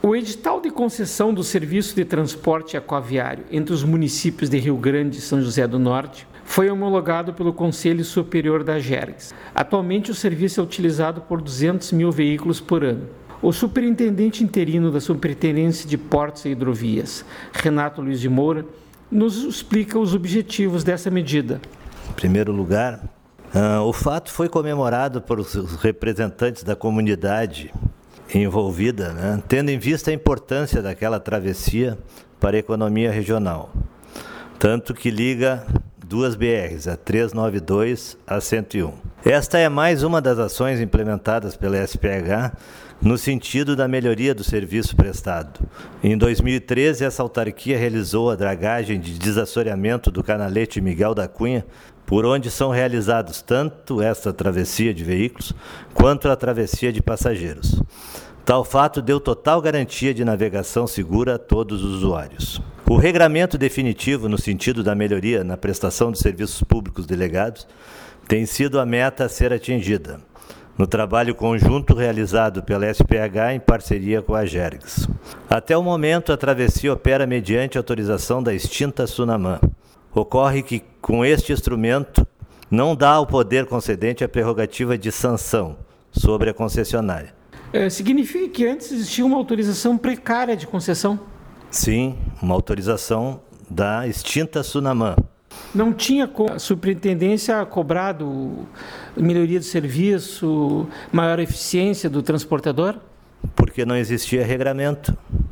O edital de concessão do serviço de transporte aquaviário entre os municípios de Rio Grande e São José do Norte foi homologado pelo Conselho Superior da Agergs. Atualmente, o serviço é utilizado por 200 mil veículos por ano. O superintendente interino da Superintendência de Portos e Hidrovias, Renato Luiz de Moura, nos explica os objetivos dessa medida. Em primeiro lugar, o fato foi comemorado por os representantes da comunidade envolvida, tendo em vista a importância daquela travessia para a economia regional, tanto que liga duas BRs, a 392 a 101. Esta é mais uma das ações implementadas pela SPH no sentido da melhoria do serviço prestado. Em 2013, essa autarquia realizou a dragagem de desassoreamento do canalete Miguel da Cunha, por onde são realizados tanto esta travessia de veículos quanto a travessia de passageiros. Tal fato deu total garantia de navegação segura a todos os usuários. O regramento definitivo no sentido da melhoria na prestação de serviços públicos delegados tem sido a meta a ser atingida, no trabalho conjunto realizado pela SPH em parceria com a Agergs. Até o momento, a travessia opera mediante autorização da extinta Sunamã. Ocorre que, com este instrumento, não dá ao poder concedente a prerrogativa de sanção sobre a concessionária. Significa que antes existia uma autorização precária de concessão? Sim, uma autorização da extinta Sunamã. Não tinha a superintendência cobrado melhoria do serviço, maior eficiência do transportador? Porque não existia regramento.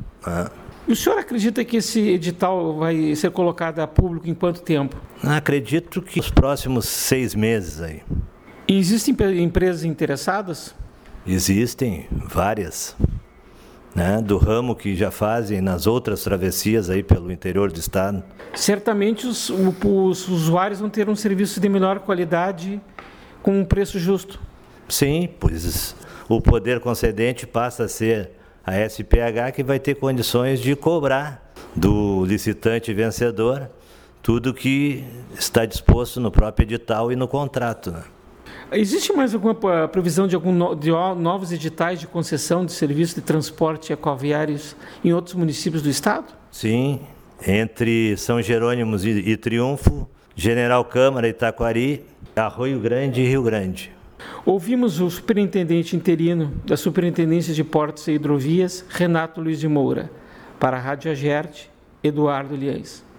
E o senhor acredita que esse edital vai ser colocado a público em quanto tempo? Acredito que nos próximos 6 meses aí. E existem empresas interessadas? Existem várias, do ramo que já fazem nas outras travessias aí pelo interior do estado. Certamente os usuários vão ter um serviço de melhor qualidade com um preço justo. Sim, pois o poder concedente passa a ser a SPH, que vai ter condições de cobrar do licitante vencedor tudo que está disposto no próprio edital e no contrato. Existe mais alguma previsão de novos editais de concessão de serviços de transporte aquaviários em outros municípios do estado? Sim, entre São Jerônimo e Triunfo, General Câmara, Itaquari, Arroio Grande e Rio Grande. Ouvimos o superintendente interino da Superintendência de Portos e Hidrovias, Renato Luiz de Moura. Para a Rádio Agerte, Eduardo Liães.